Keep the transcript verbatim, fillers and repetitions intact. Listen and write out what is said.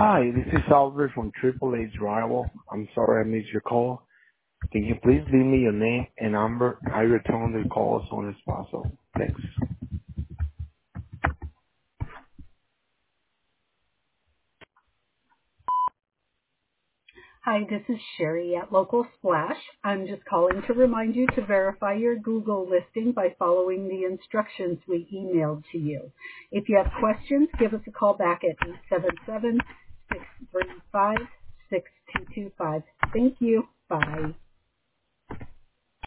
Hi, this is Albert from Triple H Rival. I'm sorry I missed your call. Can you please leave me your name and number? I return the call as soon as possible. Thanks. Hi, this is Sherry at Local Splash. I'm just calling to remind you to verify your Google listing by following the instructions we emailed to you. If you have questions, give us a call back at eight seven seven, six three five, six two two five. Thank you. Bye.